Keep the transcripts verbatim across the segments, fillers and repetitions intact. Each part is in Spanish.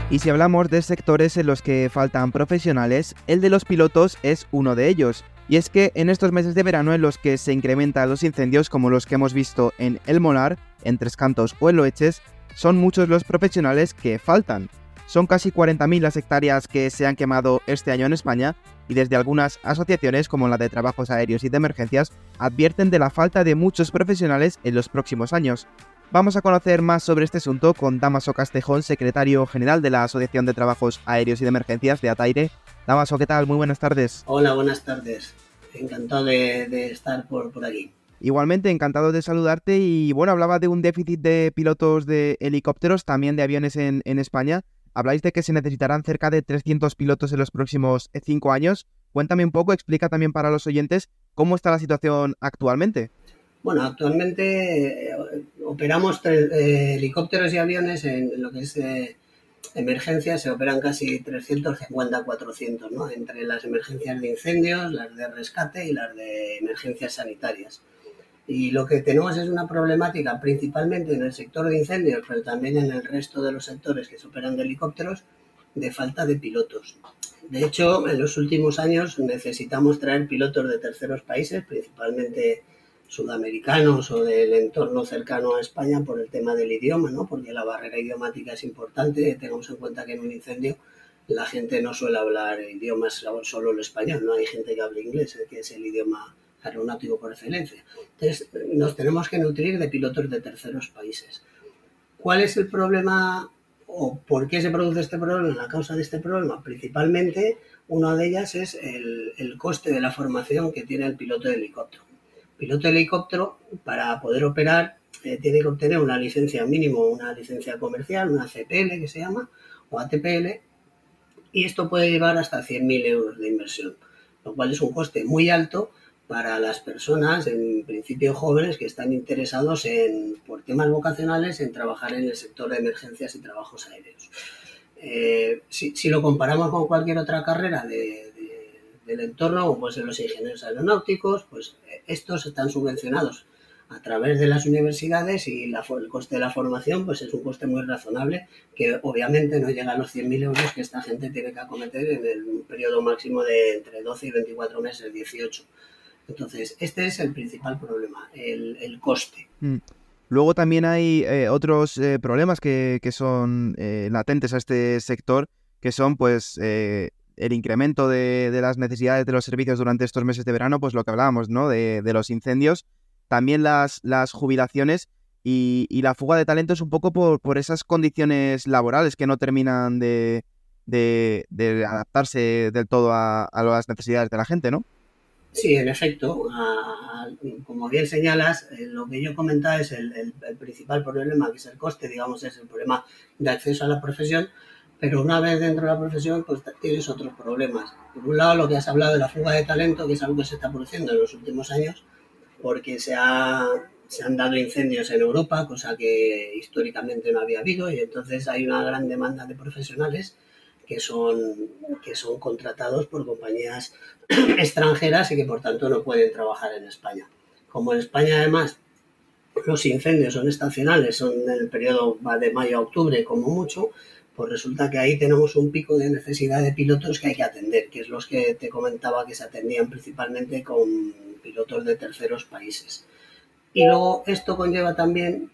Y si hablamos de sectores en los que faltan profesionales, el de los pilotos es uno de ellos. Y es que en estos meses de verano en los que se incrementan los incendios como los que hemos visto en El Molar, en Tres Cantos o en Loeches, son muchos los profesionales que faltan. Son casi cuarenta mil las hectáreas que se han quemado este año en España y desde algunas asociaciones como la de trabajos aéreos y de emergencias advierten de la falta de muchos profesionales en los próximos años. Vamos a conocer más sobre este asunto con Dámaso Castejón, secretario general de la Asociación de Trabajos Aéreos y de Emergencias de Ataire. Dámaso, ¿qué tal? Muy buenas tardes. Hola, buenas tardes. Encantado de, de estar por, por aquí. Igualmente, encantado de saludarte y bueno, hablaba de un déficit de pilotos de helicópteros, también de aviones en, en España. Habláis de que se necesitarán cerca de trescientos pilotos en los próximos cinco años. Cuéntame un poco, explica también para los oyentes cómo está la situación actualmente. Bueno, actualmente eh, operamos tres, eh, helicópteros y aviones en, en lo que es eh, emergencias, se operan casi trescientos cincuenta a cuatrocientos, ¿no? Entre las emergencias de incendios, las de rescate y las de emergencias sanitarias. Y lo que tenemos es una problemática principalmente en el sector de incendios, pero también en el resto de los sectores que se operan de helicópteros, de falta de pilotos. De hecho, en los últimos años necesitamos traer pilotos de terceros países, principalmente sudamericanos o del entorno cercano a España por el tema del idioma, ¿no? Porque la barrera idiomática es importante. Tengamos en cuenta que en un incendio la gente no suele hablar idiomas solo el español, no hay gente que hable inglés, que es el idioma aeronáutico por excelencia. Entonces, nos tenemos que nutrir de pilotos de terceros países. ¿Cuál es el problema o por qué se produce este problema? La causa de este problema, principalmente, una de ellas es el, el coste de la formación que tiene el piloto de helicóptero. El piloto de helicóptero, para poder operar, eh, tiene que obtener una licencia mínimo, una licencia comercial, una C P L que se llama, o A T P L, y esto puede llevar hasta cien mil euros de inversión, lo cual es un coste muy alto para las personas, en principio jóvenes, que están interesados en, por temas vocacionales, en trabajar en el sector de emergencias y trabajos aéreos. Eh, si, si lo comparamos con cualquier otra carrera de, de, del entorno, como pueden ser los ingenieros aeronáuticos, pues estos están subvencionados a través de las universidades y la, el coste de la formación pues es un coste muy razonable que obviamente no llega a los cien mil euros que esta gente tiene que acometer en el periodo máximo de entre doce y veinticuatro meses, dieciocho. Entonces, este es el principal problema, el, el coste. Mm. Luego también hay eh, otros eh, problemas que, que son eh, latentes a este sector, que son pues eh, el incremento de, de las necesidades de los servicios durante estos meses de verano, pues lo que hablábamos, ¿no? De, de los incendios, también las, las jubilaciones y, y la fuga de talentos un poco por, por esas condiciones laborales que no terminan de, de, de adaptarse del todo a, a las necesidades de la gente, ¿no? Sí, en efecto, a, a, como bien señalas, eh, lo que yo comentaba es el, el, el principal problema, que es el coste, digamos, es el problema de acceso a la profesión, pero una vez dentro de la profesión, pues tienes otros problemas. Por un lado, lo que has hablado de la fuga de talento, que es algo que se está produciendo en los últimos años, porque se, ha, se han dado incendios en Europa, cosa que históricamente no había habido, y entonces hay una gran demanda de profesionales que son, que son contratados por compañías extranjeras y que por tanto no pueden trabajar en España. Como en España además los incendios son estacionales, son en el periodo va de mayo a octubre como mucho, pues resulta que ahí tenemos un pico de necesidad de pilotos que hay que atender, que es los que te comentaba que se atendían principalmente con pilotos de terceros países. Y luego esto conlleva también,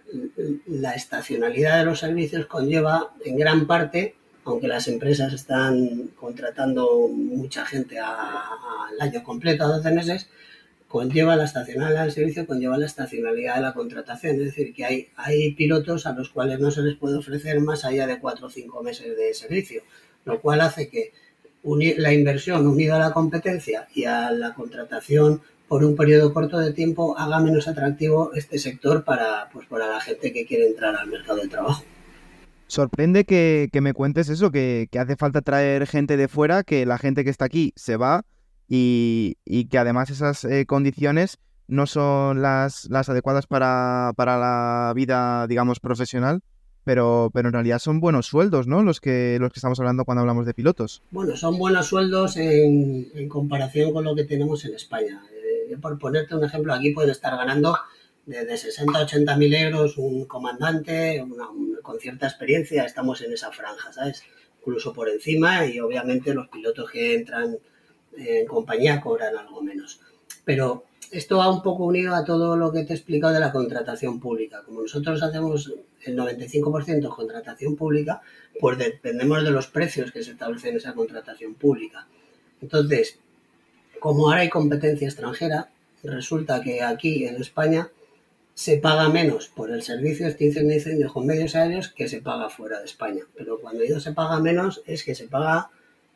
la estacionalidad de los servicios conlleva en gran parte, aunque las empresas están contratando mucha gente al año completo, a doce meses, conlleva la estacionalidad del servicio, conlleva la estacionalidad de la contratación. Es decir, que hay, hay pilotos a los cuales no se les puede ofrecer más allá de cuatro o cinco meses de servicio, lo cual hace que unir la inversión unida a la competencia y a la contratación por un periodo corto de tiempo haga menos atractivo este sector para, pues, para la gente que quiere entrar al mercado de trabajo. Sorprende que, que me cuentes eso, que, que hace falta traer gente de fuera, que la gente que está aquí se va y, y que además esas eh, condiciones no son las, las adecuadas para, para la vida, digamos, profesional, pero, pero en realidad son buenos sueldos, ¿no? Los que, los que estamos hablando cuando hablamos de pilotos. Bueno, son buenos sueldos en, en comparación con lo que tenemos en España. Eh, por ponerte un ejemplo, aquí pueden estar ganando de, de sesenta a ochenta mil euros, un comandante una, un, con cierta experiencia, estamos en esa franja, ¿sabes? Incluso por encima, y obviamente los pilotos que entran en compañía cobran algo menos. Pero esto va un poco unido a todo lo que te he explicado de la contratación pública. Como nosotros hacemos el noventa y cinco por ciento contratación pública, pues dependemos de los precios que se establecen en esa contratación pública. Entonces, como ahora hay competencia extranjera, resulta que aquí en España se paga menos por el servicio de extinción de incendios con medios aéreos que se paga fuera de España. Pero cuando digo se paga menos es que se paga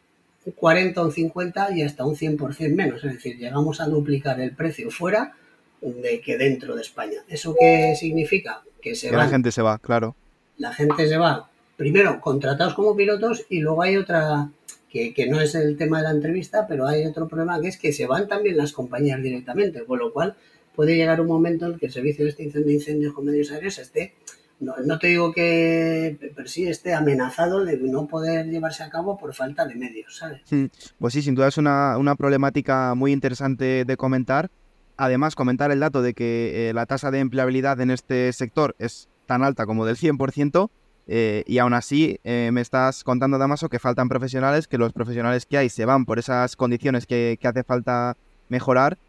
un cuarenta, un cincuenta y hasta un cien por ciento menos. Es decir, llegamos a duplicar el precio fuera de que dentro de España. ¿Eso qué significa? Que se que van, la gente se va, claro. La gente se va, primero, contratados como pilotos, y luego hay otra, que, que no es el tema de la entrevista, pero hay otro problema, que es que se van también las compañías directamente, con lo cual puede llegar un momento en que el servicio de extinción de incendios con medios aéreos esté, no, no te digo que, pero sí esté amenazado de no poder llevarse a cabo por falta de medios, ¿sabes? Pues sí, sin duda es una, una problemática muy interesante de comentar. Además, comentar el dato de que eh, la tasa de empleabilidad en este sector es tan alta como del cien por ciento, eh, y aún así eh, me estás contando, Dámaso, que faltan profesionales, que los profesionales que hay se van por esas condiciones que, que hace falta mejorar,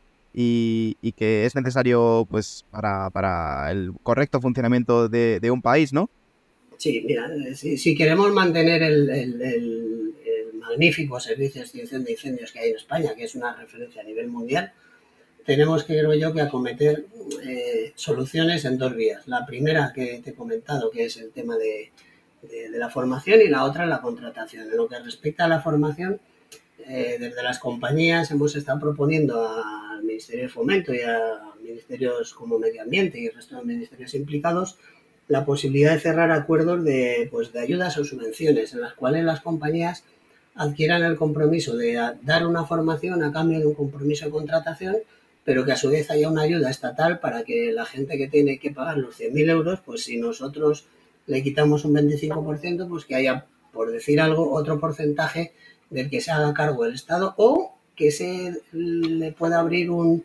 y, y que es necesario pues para, para el correcto funcionamiento de, de un país, ¿no? Sí, mira, si, si queremos mantener el, el, el, el magnífico servicio de extinción de incendios que hay en España, que es una referencia a nivel mundial, tenemos que, creo yo, que acometer eh, soluciones en dos vías. La primera que te he comentado, que es el tema de, de, de la formación, y la otra la contratación. En lo que respecta a la formación, eh, desde las compañías hemos estado proponiendo al Ministerio de Fomento y a ministerios como Medio Ambiente y el resto de ministerios implicados la posibilidad de cerrar acuerdos de, pues, de ayudas o subvenciones en las cuales las compañías adquieran el compromiso de dar una formación a cambio de un compromiso de contratación, pero que a su vez haya una ayuda estatal para que la gente que tiene que pagar los cien mil euros, pues si nosotros le quitamos un veinticinco por ciento, pues que haya, por decir algo, otro porcentaje del que se haga cargo el Estado, o que se le pueda abrir un,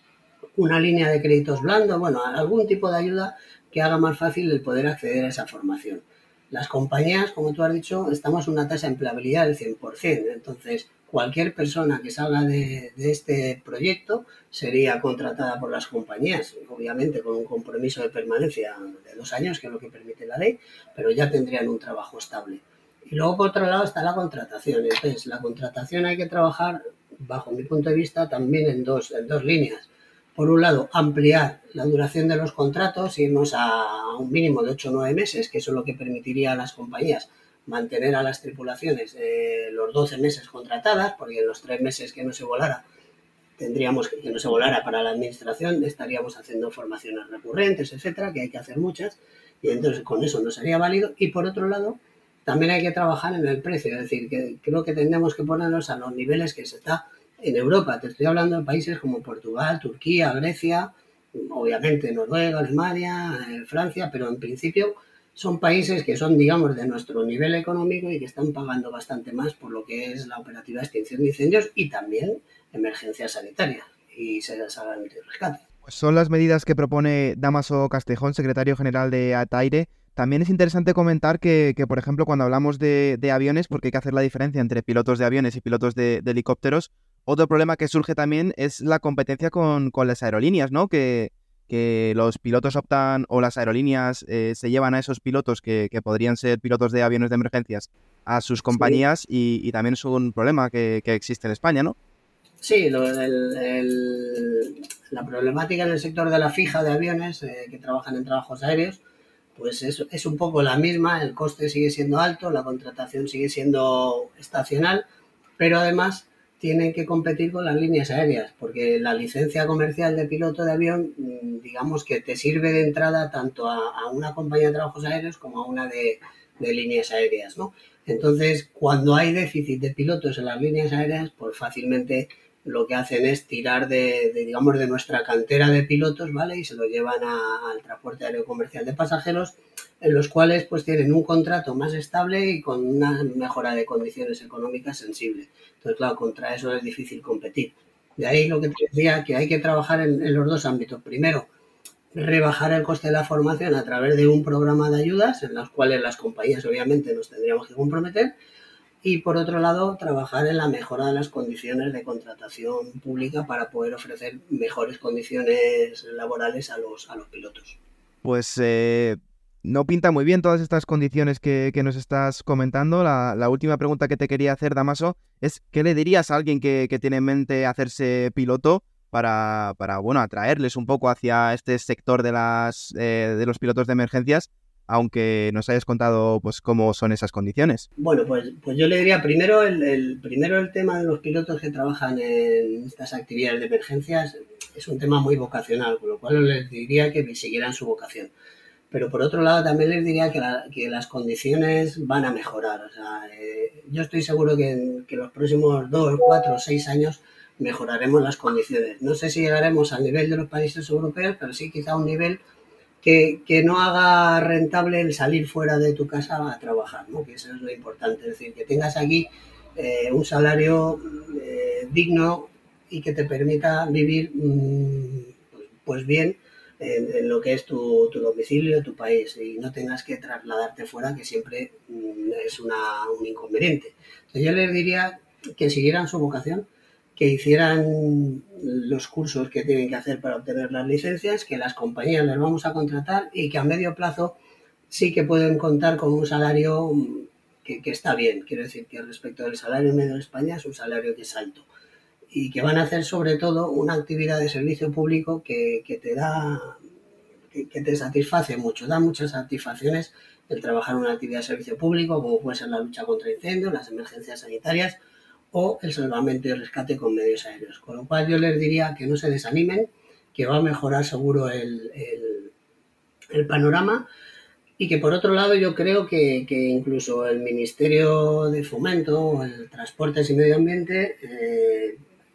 una línea de créditos blandos, bueno, algún tipo de ayuda que haga más fácil el poder acceder a esa formación. Las compañías, como tú has dicho, estamos en una tasa de empleabilidad del cien por ciento, entonces cualquier persona que salga de, de este proyecto sería contratada por las compañías, obviamente con un compromiso de permanencia de dos años, que es lo que permite la ley, pero ya tendrían un trabajo estable. Y luego, por otro lado, está la contratación. Entonces, la contratación hay que trabajar, bajo mi punto de vista, también en dos, en dos líneas. Por un lado, ampliar la duración de los contratos, irnos a un mínimo de ocho o nueve meses, que eso es lo que permitiría a las compañías mantener a las tripulaciones eh, los doce meses contratadas, porque en los tres meses que no se volara, tendríamos que, que no se volara para la administración, estaríamos haciendo formaciones recurrentes, etcétera, que hay que hacer muchas, y entonces con eso no sería válido. Y por otro lado, también hay que trabajar en el precio, es decir, que creo que tendremos que ponernos a los niveles que se está en Europa. Te estoy hablando de países como Portugal, Turquía, Grecia, obviamente Noruega, Alemania, eh, Francia, pero en principio son países que son, digamos, de nuestro nivel económico y que están pagando bastante más por lo que es la operativa de extinción de incendios y también emergencias sanitarias y salvamento y rescate. Pues son las medidas que propone Dámaso Castejón, secretario general de ATAIRE. También es interesante comentar que, que por ejemplo, cuando hablamos de, de aviones, porque hay que hacer la diferencia entre pilotos de aviones y pilotos de, de helicópteros, otro problema que surge también es la competencia con, con las aerolíneas, ¿no? Que, que los pilotos optan, o las aerolíneas eh, se llevan a esos pilotos que, que podrían ser pilotos de aviones de emergencias a sus compañías, sí. y, y también es un problema que, que existe en España, ¿no? Sí, lo, el, el, la problemática en el sector de la fija de aviones eh, que trabajan en trabajos aéreos, pues es, es un poco la misma, el coste sigue siendo alto, la contratación sigue siendo estacional, pero además tienen que competir con las líneas aéreas, porque la licencia comercial de piloto de avión, digamos que te sirve de entrada tanto a, a una compañía de trabajos aéreos como a una de, de líneas aéreas, ¿no? Entonces, cuando hay déficit de pilotos en las líneas aéreas, pues fácilmente lo que hacen es tirar de, de digamos, de nuestra cantera de pilotos, ¿vale? Y se lo llevan a, al transporte aéreo comercial de pasajeros, en los cuales pues tienen un contrato más estable y con una mejora de condiciones económicas sensible. Entonces, claro, contra eso es difícil competir. De ahí lo que te decía, que hay que trabajar en, en los dos ámbitos. Primero, rebajar el coste de la formación a través de un programa de ayudas en los cuales las compañías obviamente nos tendríamos que comprometer y por otro lado trabajar en la mejora de las condiciones de contratación pública para poder ofrecer mejores condiciones laborales a los, a los pilotos. Pues eh, no pinta muy bien todas estas condiciones que, que nos estás comentando. La, la última pregunta que te quería hacer, Damaso, es ¿qué le dirías a alguien que, que tiene en mente hacerse piloto para, para bueno, atraerles un poco hacia este sector de, las, eh, de los pilotos de emergencias, aunque nos hayas contado pues cómo son esas condiciones? Bueno, pues, pues yo le diría primero el, el, primero el tema de los pilotos que trabajan en estas actividades de emergencias es un tema muy vocacional, con lo cual les diría que siguieran su vocación. Pero por otro lado también les diría que, la, que las condiciones van a mejorar. O sea, eh, yo estoy seguro que en que los próximos dos, cuatro, seis años mejoraremos las condiciones. No sé si llegaremos al nivel de los países europeos, pero sí quizá a un nivel que, que no haga rentable el salir fuera de tu casa a trabajar, ¿no? Que eso es lo importante. Es decir, que tengas aquí eh, un salario eh, digno y que te permita vivir mmm, pues, pues bien en, en lo que es tu, tu domicilio, tu país, y no tengas que trasladarte fuera, que siempre mmm, es una, un inconveniente. Entonces yo les diría que siguieran su vocación, que hicieran los cursos que tienen que hacer para obtener las licencias, que las compañías les vamos a contratar y que a medio plazo sí que pueden contar con un salario que, que está bien. Quiero decir que respecto del salario medio de España es un salario que es alto y que van a hacer sobre todo una actividad de servicio público que, que te da, que, que te satisface mucho, da muchas satisfacciones el trabajar en una actividad de servicio público, como puede ser la lucha contra incendios, las emergencias sanitarias o el salvamento y rescate con medios aéreos. Con lo cual yo les diría que no se desanimen, que va a mejorar seguro el, el, el panorama y que por otro lado yo creo que, que incluso el Ministerio de Fomento, el Transportes y Medio Ambiente eh,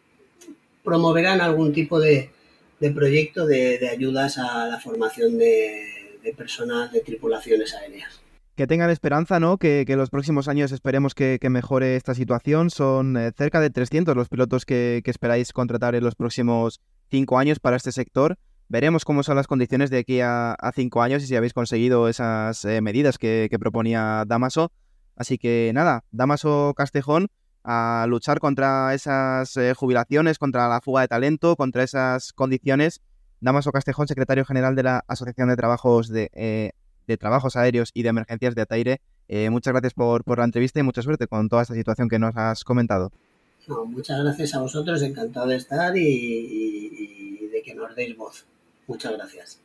promoverán algún tipo de, de proyecto de, de ayudas a la formación de, de personas de tripulaciones aéreas. Que tengan esperanza, ¿no? Que, que en los próximos años esperemos que, que mejore esta situación. Son eh, cerca de trescientos los pilotos que, que esperáis contratar en los próximos cinco años para este sector. Veremos cómo son las condiciones de aquí a, a cinco años y si habéis conseguido esas eh, medidas que, que proponía Damaso. Así que nada, Damaso Castejón, a luchar contra esas eh, jubilaciones, contra la fuga de talento, contra esas condiciones. Damaso Castejón, secretario general de la Asociación de Trabajos de... Eh, de Trabajos Aéreos y de Emergencias de Ataire. Eh, muchas gracias por, por la entrevista y mucha suerte con toda esta situación que nos has comentado. No, muchas gracias a vosotros, encantado de estar y, y, y de que nos deis voz. Muchas gracias.